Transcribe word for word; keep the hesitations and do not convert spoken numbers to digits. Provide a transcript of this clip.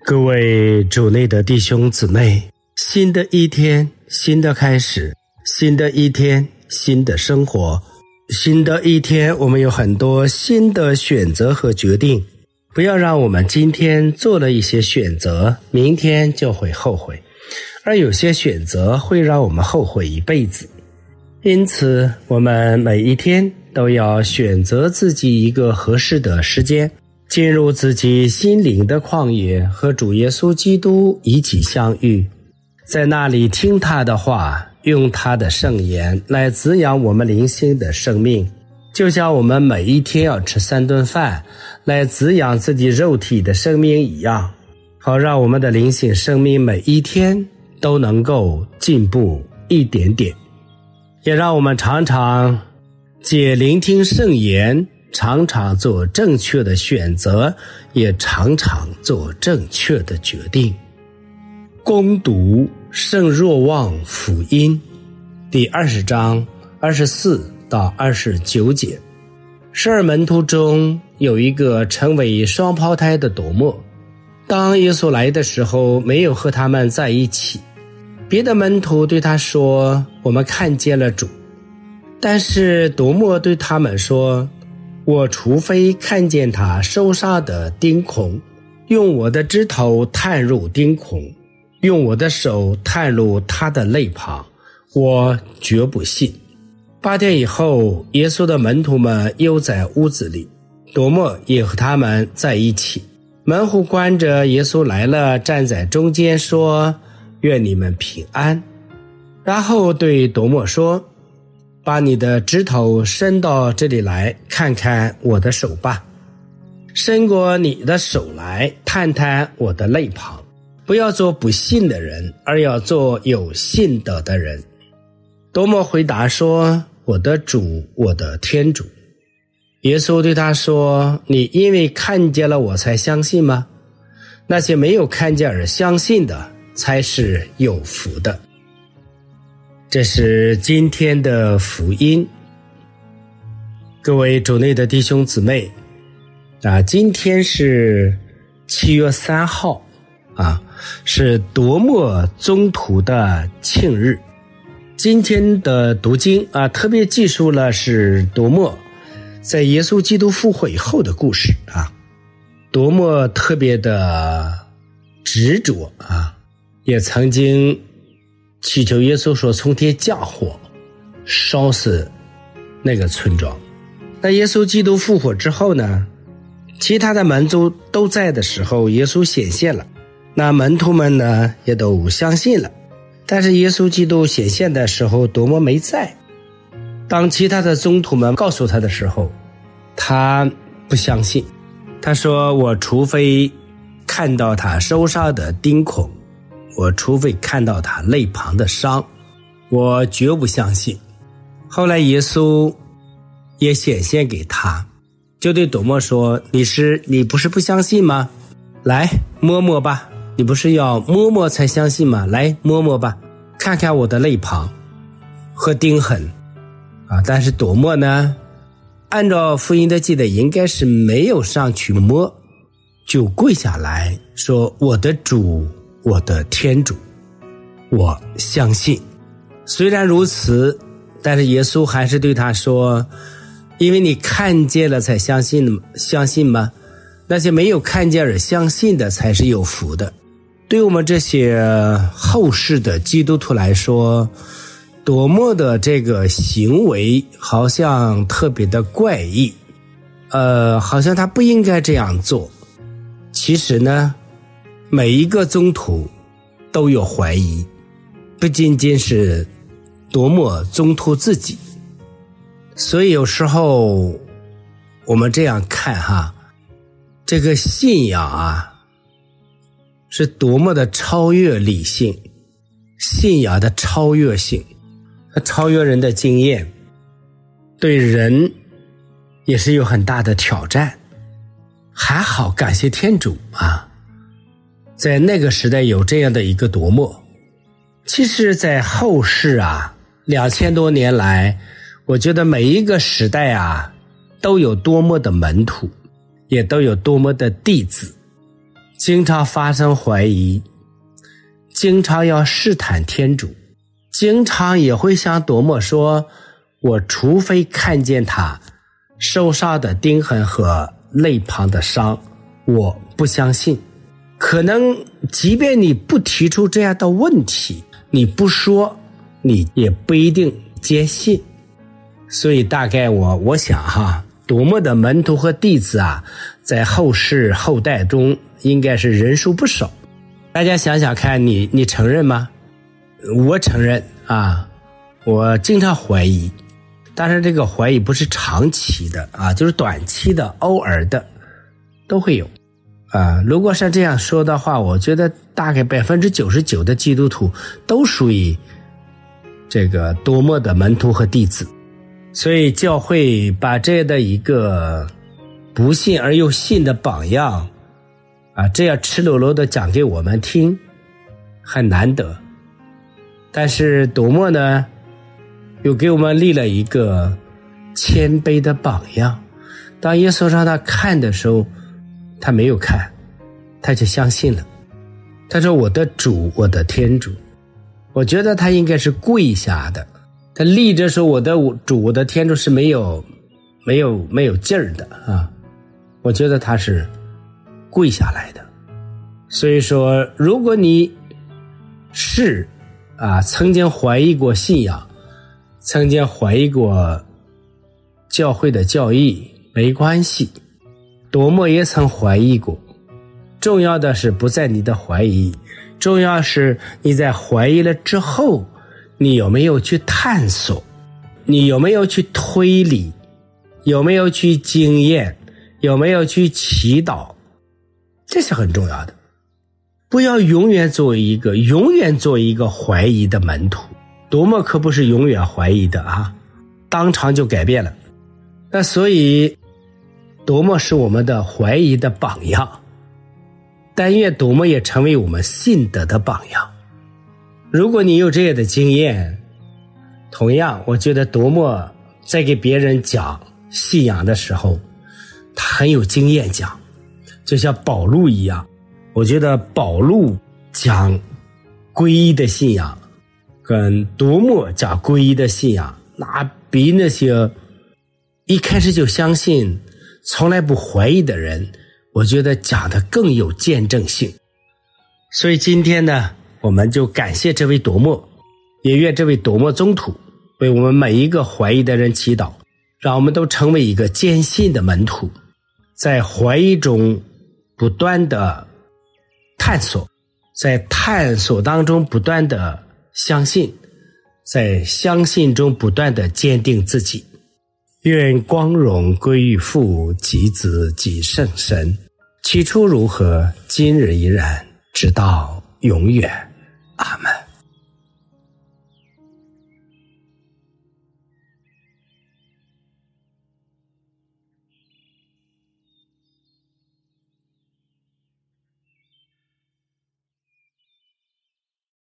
各位主内的弟兄姊妹，新的一天，新的开始，新的一天，新的生活，新的一天，我们有很多新的选择和决定。不要让我们今天做了一些选择，明天就会后悔，而有些选择会让我们后悔一辈子。因此，我们每一天都要选择自己一个合适的时间，进入自己心灵的旷野，和主耶稣基督一起相遇，在那里听他的话，用他的圣言来滋养我们灵性的生命，就像我们每一天要吃三顿饭来滋养自己肉体的生命一样，好让我们的灵性生命每一天都能够进步一点点。也让我们常常借聆听圣言，常常做正确的选择，也常常做正确的决定。恭读圣若望福音第二十章二十四到二十九节。十二门徒中有一个成为双胞胎的多默，当耶稣来的时候没有和他们在一起。别的门徒对他说，我们看见了主。但是多默对他们说，我除非看见他受伤的钉孔，用我的指头探入钉孔，用我的手探入他的肋旁，我绝不信。八天以后，耶稣的门徒们又在屋子里，多默也和他们在一起。门户关着，耶稣来了，站在中间说，愿你们平安。然后对多默说，把你的指头伸到这里来，看看我的手吧，伸过你的手来，探探我的肋旁，不要做不信的人，而要做有信德的人。多默回答说，我的主，我的天主。耶稣对他说，你因为看见了我才相信吗？那些没有看见而相信的，才是有福的。这是今天的福音。各位主内的弟兄姊妹啊，今天是七月三号啊，是多默宗徒的庆日。今天的读经啊，特别记述了是多默在耶稣基督复活以后的故事啊。多默特别的执着啊，也曾经祈求耶稣说从天降火烧死那个村庄。那耶稣基督复活之后呢，其他的门徒都在的时候，耶稣显现了，那门徒们呢也都相信了。但是耶稣基督显现的时候，多默没在。当其他的宗徒们告诉他的时候，他不相信。他说，我除非看到他手上的钉孔，我除非看到他肋旁的伤，我绝不相信。后来耶稣也显现给他，就对多默说，你是你不是不相信吗？来摸摸吧，你不是要摸摸才相信吗？来摸摸吧，看看我的肋旁和钉痕啊！但是多默呢，按照福音的记载，应该是没有上去摸，就跪下来说，我的主，我的天主，我相信。虽然如此，但是耶稣还是对他说，因为你看见了才相信，相信吗？那些没有看见而相信的才是有福的。对我们这些后世的基督徒来说，多默的这个行为好像特别的怪异，呃，好像他不应该这样做。其实呢，每一个宗徒都有怀疑，不仅仅是多默宗徒自己。所以有时候我们这样看哈，这个信仰啊，是多么的超越理性，信仰的超越性，它超越人的经验，对人也是有很大的挑战。还好感谢天主啊，在那个时代有这样的一个多默。其实在后世啊，两千多年来，我觉得每一个时代啊，都有多默的门徒，也都有多默的弟子。 经常发生怀疑，经常要试探天主，经常也会向多默说，我除非看见他受伤的钉痕和肋旁的伤，我不相信。可能即便你不提出这样的问题，你不说，你也不一定坚信。所以大概我我想哈，多默的门徒和弟子啊，在后世后代中应该是人数不少。大家想想看，你你承认吗？我承认啊，我经常怀疑，但是这个怀疑不是长期的啊，就是短期的、偶尔的都会有啊。如果是这样说的话，我觉得大概百分之九十九的基督徒都属于这个多默的门徒和弟子。所以教会把这样的一个不信而又信的榜样啊，这样赤裸裸的讲给我们听，很难得。但是多默呢，又给我们立了一个谦卑的榜样。当耶稣让他看的时候，他没有看，他就相信了。他说我的主，我的天主。我觉得他应该是跪下的，他立着说我的主，我的天主是没有没有没有劲儿的啊。我觉得他是跪下来的。所以说，如果你是啊曾经怀疑过信仰，曾经怀疑过教会的教义，没关系，多默也曾怀疑过。重要的是不在你的怀疑，重要是你在怀疑了之后，你有没有去探索，你有没有去推理，有没有去经验，有没有去祈祷，这是很重要的。不要永远作为一个永远做一个怀疑的门徒。多默可不是永远怀疑的啊，当场就改变了。那所以多默是我们的怀疑的榜样，但愿多默也成为我们信德的榜样。如果你有这样的经验，同样我觉得多默在给别人讲信仰的时候，他很有经验讲，就像保禄一样。我觉得保禄讲皈依的信仰跟多默讲皈依的信仰，那比那些一开始就相信从来不怀疑的人，我觉得讲的更有见证性。所以今天呢，我们就感谢这位多默，也愿这位多默宗徒为我们每一个怀疑的人祈祷，让我们都成为一个坚信的门徒，在怀疑中不断的探索，在探索当中不断的相信，在相信中不断的坚定自己。愿光荣归于父及子及圣神，起初如何，今日依然，直到永远。